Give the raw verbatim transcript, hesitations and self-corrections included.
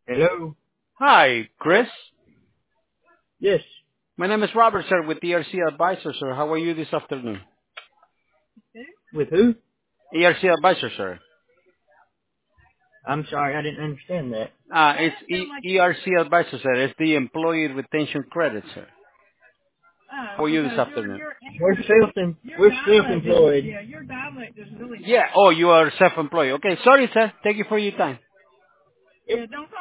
Hello? Hi, Chris. Yes. My name is Robert, sir, with E R C Advisor, sir. How are you this afternoon? With who? E R C Advisor, sir. I'm sorry, I didn't understand that. Uh, it's e- ERC Advisor, sir. It's the Employee Retention Credit, sir. How are you this afternoon? We're self we're self-employed. Yeah. Oh, you are self-employed. Okay. Sorry, sir. Thank you for your time.